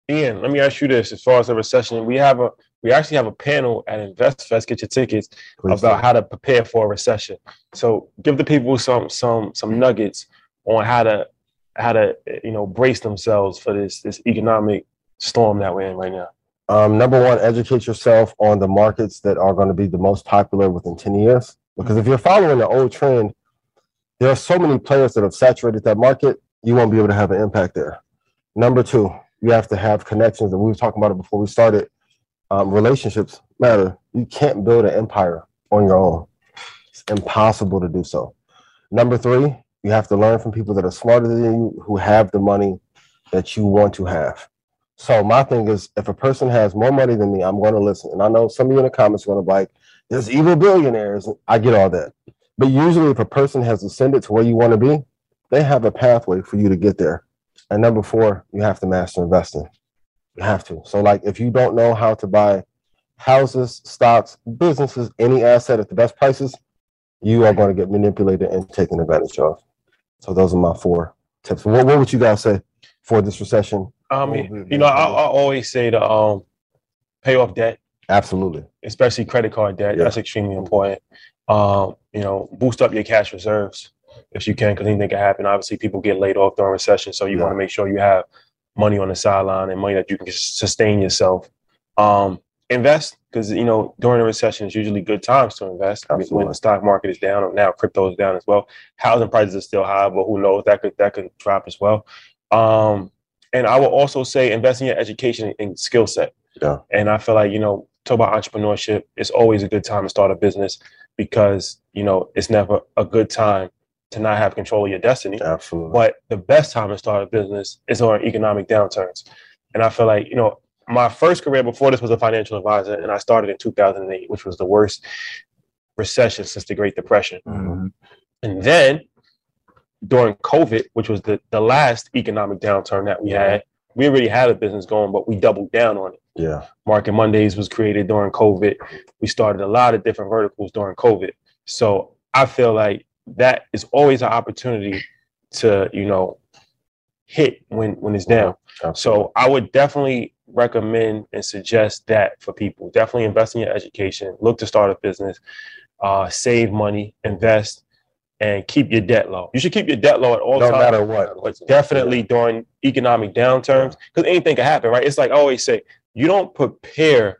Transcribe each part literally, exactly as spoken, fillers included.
Ian, let me ask you this: as far as a recession, we have a we actually have a panel at InvestFest. Get your tickets Please about do. how to prepare for a recession. So give the people some some some nuggets on how to how to you know brace themselves for this this economic storm that we're in right now. Um, number one, educate yourself on the markets that are going to be the most popular within ten years. Because if you're following the old trend, there are so many players that have saturated that market, you won't be able to have an impact there. Number two, you have to have connections, and we were talking about it before we started. Um, relationships matter. You can't build an empire on your own. It's impossible to do so. Number three, you have to learn from people that are smarter than you, who have the money that you want to have. So my thing is, if a person has more money than me, I'm going to listen. And I know some of you in the comments are going to be like, there's evil billionaires. I get all that. But usually if a person has ascended to where you want to be, they have a pathway for you to get there. And number four, you have to master investing. You have to. So like if you don't know how to buy houses, stocks, businesses, any asset at the best prices, you are going to get manipulated and taken advantage of. So those are my four tips. What, what would you guys say for this recession? I mean, you know, I, I always say to um pay off debt. Absolutely. Especially credit card debt. Yeah. That's extremely important. Um, you know, boost up your cash reserves if you can, because anything can happen. Obviously, people get laid off during recession, so you yeah. want to make sure you have money on the sideline and money that you can sustain yourself. Um, invest, because you know during a recession, it's usually good times to invest. I mean, when the stock market is down, or now crypto is down as well. Housing prices are still high, but who knows, that could that could drop as well. Um, and I will also say invest in your education and skill set. Yeah. And I feel like you know talk about entrepreneurship. It's always a good time to start a business, because you know it's never a good time to not have control of your destiny. Absolutely. But the best time to start a business is on economic downturns. And I feel like, you know, my first career before this was a financial advisor, and I started in two thousand eight, which was the worst recession since the Great Depression. Mm-hmm. And then during COVID, which was the, the last economic downturn that we had, we already had a business going, but we doubled down on it. Yeah. Market Mondays was created during COVID. We started a lot of different verticals during COVID. So I feel like that is always an opportunity to, you know, hit when, when it's down. Absolutely. So I would definitely recommend and suggest that for people. Definitely invest in your education, look to start a business, uh, save money, invest, and keep your debt low. You should keep your debt low at all no times. No matter what. But definitely yeah. during economic downturns, because anything can happen, right? It's like I always say, you don't prepare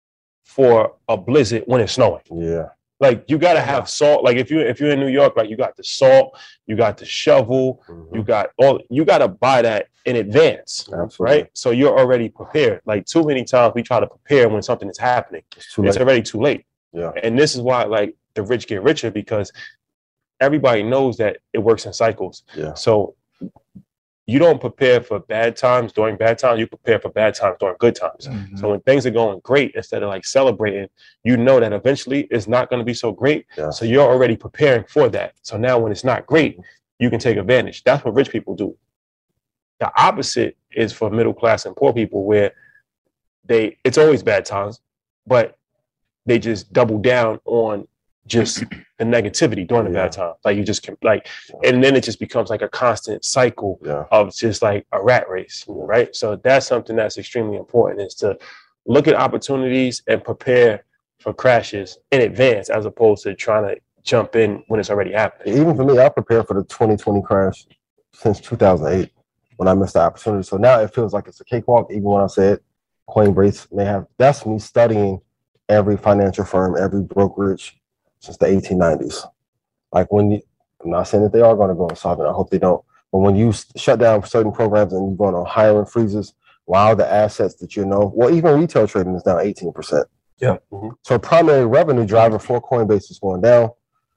for a blizzard when it's snowing. Yeah. Like you gotta have salt. Like if you if you're in New York, like you got the salt, you got the shovel, mm-hmm. you got all. You gotta buy that in advance, Absolutely. right? So you're already prepared. Like too many times we try to prepare when something is happening. It's, too it's late. already too late. Yeah. And this is why like the rich get richer, because everybody knows that it works in cycles. Yeah. So you don't prepare for bad times during bad times, you prepare for bad times during good times. Mm-hmm. So when things are going great, instead of like celebrating, you know that eventually it's not going to be so great. Yeah. So you're already preparing for that. So now when it's not great, you can take advantage. That's what rich people do. The opposite is for middle class and poor people, where they it's always bad times, but they just double down on just the negativity during the yeah. bad time. Like you just can like, and then it just becomes like a constant cycle yeah. of just like a rat race, yeah. right? So that's something that's extremely important, is to look at opportunities and prepare for crashes in advance, as opposed to trying to jump in when it's already happening. Even for me, I prepared for the twenty twenty crash since two thousand eight when I missed the opportunity. So now it feels like it's a cakewalk, even when I said Coinbase may have, that's me studying every financial firm, every brokerage, since the eighteen nineties. Like when you, I'm not saying that they are going to go insolvent, I hope they don't. But when you shut down certain programs and you're going on hiring freezes, while the assets that you know, well, even retail trading is down eighteen percent. Yeah. Mm-hmm. So primary revenue driver for Coinbase is going down.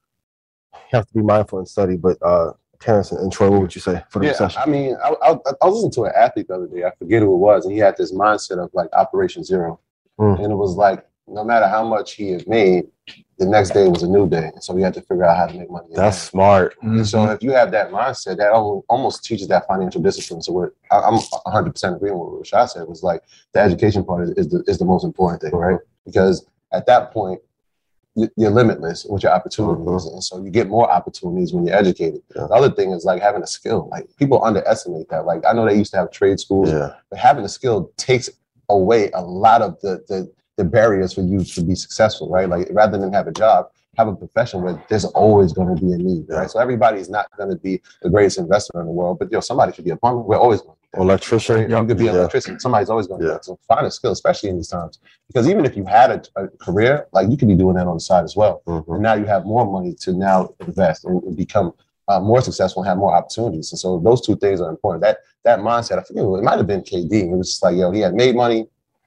You have to be mindful and study. But uh, Terrence and Troy, what would you say for the yeah, recession? I mean, I, I, I was listening to an athlete the other day. I forget who it was. And he had this mindset of like Operation Zero. Mm. And it was like, no matter how much he had made, the next day was a new day. And so we had to figure out how to make money. That's smart. And so if you have that mindset, that almost teaches that financial discipline. So we're, I'm one hundred percent agreeing with what Rashad said. It was like the education part is, is, the, is the most important thing, right? Because at that point, you- you're limitless with your opportunities, and so you get more opportunities when you're educated. Yeah. The other thing is like having a skill. Like people underestimate that. Like I know they used to have trade schools, Yeah. but having a skill takes away a lot of the the the barriers for you to be successful, right? Like rather than have a job, have a profession where there's always going to be a need, right? So everybody's not going to be the greatest investor in the world, but yo, somebody should be a plumber. We're always going to be that. Electrician. Right? You could be an Yeah. electrician. Somebody's always going to Yeah. be that. So find a skill, especially in these times, because even if you had a, a career, like you could be doing that on the side as well. Mhm. And now you have more money to now invest and, and become uh, more successful and have more opportunities. And so those two things are important. That that mindset, I forget, it might have been K D. It was just like, yo, he had made money,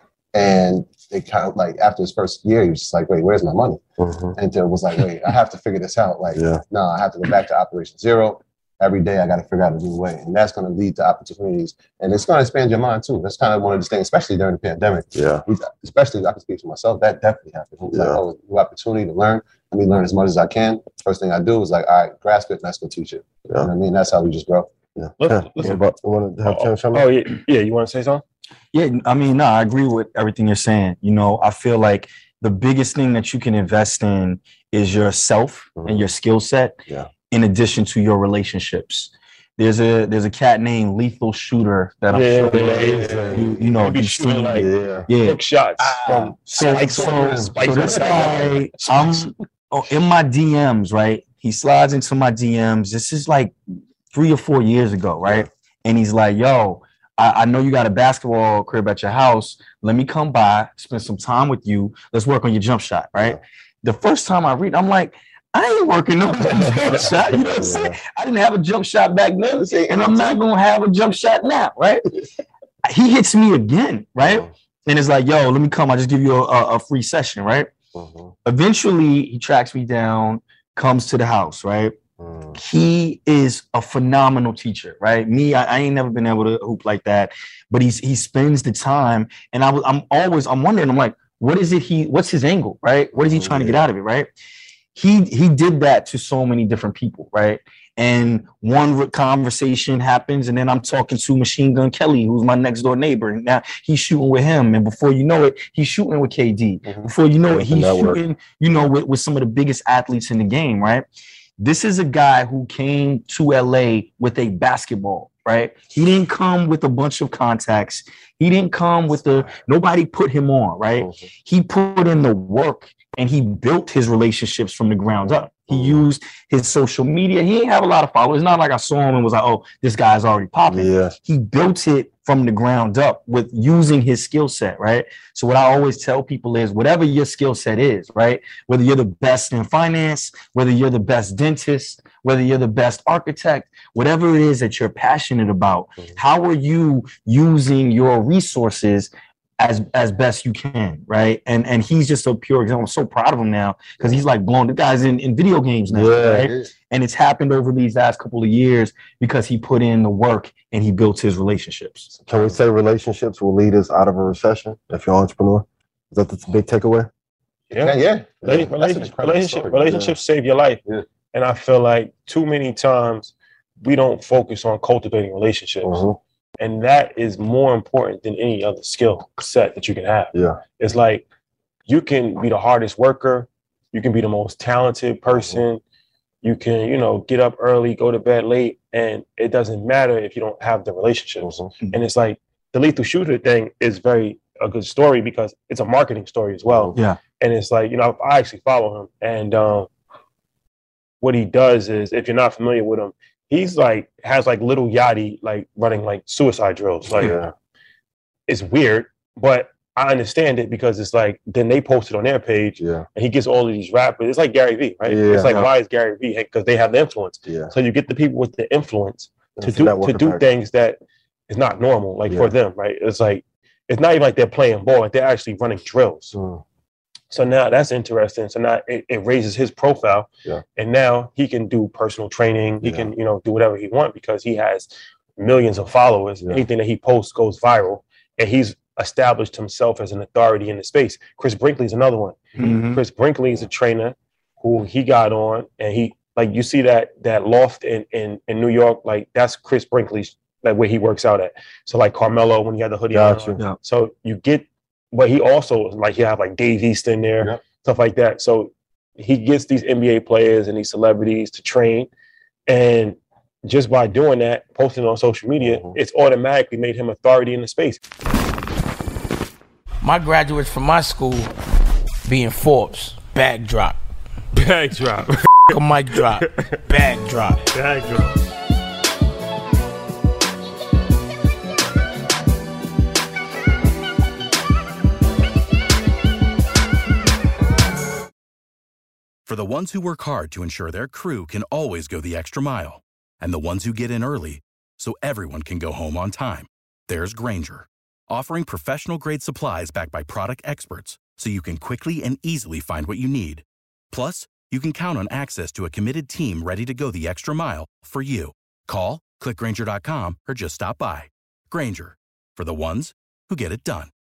and it kind of like after his first year, he was just like, wait, where's my money? Mhm. And it was like, wait, I have to figure this out. Like, Yeah. no, I have to go back to operation zero. Every day I got to figure out a new way. And that's going to lead to opportunities. And it's going to expand your mind too. That's kind of one of the things, especially during the pandemic. Yeah. We- Especially, I can speak for myself, that definitely happened. It was like, Yeah. oh, new opportunity to learn. Let me learn as much as I can. First thing I do is like, all right, grasp it and let's go teach it. You know what I mean? That's how we just grow. Yeah. Look- Yeah. listen. What about, you want to have Ken chime in? Oh yeah, yeah. You want to say something? Yeah, I mean, no, I agree with everything you're saying. You know, I feel like the biggest thing that you can invest in is yourself Mhm. and your skill set, Yeah. in addition to your relationships. There's a there's a cat named Lethal Shooter that I'm Yeah, sure yeah, yeah. you, you know He be you've shooting seen. like- Yeah. yeah. Hook shots from So, spikes so, on so spikes this on guy, I'm oh, in my D Ms, right? He slides into my D Ms. This is like three or four years ago, right? And he's like, yo, I, I know you got a basketball crib at your house. Let me come by, spend some time with you. Let's work on your jump shot, right? The first time I read, I'm like, I ain't working on a jump shot. You know what I'm saying? I didn't have a jump shot back then, and I'm not gonna have a jump shot now, right? He hits me again, right? And it's like, yo, let me come. I just give you a, a, a free session, right? Mhm. Eventually, he tracks me down, comes to the house, right? Mhm. He is a phenomenal teacher, right? Me, I, I ain't never been able to hoop like that, but he's he spends the time, and I was I'm always I'm wondering, I'm like, what is it he what's his angle, right? What is he trying to get out of it, right? He he did that to so many different people, right? And one re- conversation happens, and then I'm talking to Machine Gun Kelly, who's my next door neighbor, and now he's shooting with him, and before you know it, he's shooting with K D. Mhm. Before you know it, With the he's network. shooting, you know, with, with some of the biggest athletes in the game, right? This is a guy who came to L A with a basketball, right? He didn't come with a bunch of contacts. He didn't come with the, nobody put him on, right? Mhm. He put in the work and he built his relationships from the ground up. He Mhm. used his social media. He didn't have a lot of followers. It's not like I saw him and was like, oh, this guy's already popping. Yeah. He built it from the ground up with using his skill set, right? So what I always tell people is whatever your skill set is, right? Whether you're the best in finance, whether you're the best dentist, whether you're the best architect, whatever it is that you're passionate about, Mhm. how are you using your resources as as best you can, right? And and he's just a pure example. I'm so proud of him now because he's like blown. The guy's in, in video games now, Yeah. right? And it's happened over these last couple of years because he put in the work and he built his relationships. Can we say relationships will lead us out of a recession if you're an entrepreneur? Is that the big takeaway? Yeah, Yeah, yeah. Rela- That's an relationship, incredible relationship, story. relationships save your life. Yeah. And I feel like too many times we don't focus on cultivating relationships. Mhm. And that is more important than any other skill set that you can have. Yeah. It's like you can be the hardest worker, you can be the most talented person, you can, you know, get up early, go to bed late, and it doesn't matter if you don't have the relationships. Mhm. And it's like the Lethal Shooter thing is very a good story because it's a marketing story as well. Yeah. And it's like, you know, I actually follow him. And um, what he does is, if you're not familiar with him, he's like, has like little Yachty, like running like suicide drills. Like, Yeah. it's weird, but I understand it because it's like, then they post it on their page Yeah. and he gets all of these rappers. It's like Gary Vee, right? Yeah. It's like, Yeah. why is Gary Vee? Because they have the influence. Yeah. So you get the people with the influence to It's a do to network do effect. things that is not normal, like Yeah. for them, right? It's like, it's not even like they're playing ball, like they're actually running drills. Mm. So now that's interesting. So now it, it raises his profile. Yeah. And now he can do personal training. He Yeah. can, you know, do whatever he wants because he has millions of followers. Yeah. Anything that he posts goes viral. And he's established himself as an authority in the space. Chris Brinkley is another one. Mhm. Chris Brinkley is a trainer who he got on, and he like you see that that loft in in, in New York, like that's Chris Brinkley's like where he works out at. So like Carmelo when he had the hoodie Got on. you. Yeah. So you get, but he also like he have like Dave East in there, Yep. stuff like that. So he gets these N B A players and these celebrities to train, and just by doing that, posting on social media, mm-hmm. it's automatically made him authority in the space. My graduates from my school being Forbes, bag drop. Bag drop. A mic drop. Bag drop. Bag drop. For the ones who work hard to ensure their crew can always go the extra mile, and the ones who get in early so everyone can go home on time, there's Grainger, offering professional-grade supplies backed by product experts so you can quickly and easily find what you need. Plus, you can count on access to a committed team ready to go the extra mile for you. Call, click Grainger dot com, or just stop by. Grainger, for the ones who get it done.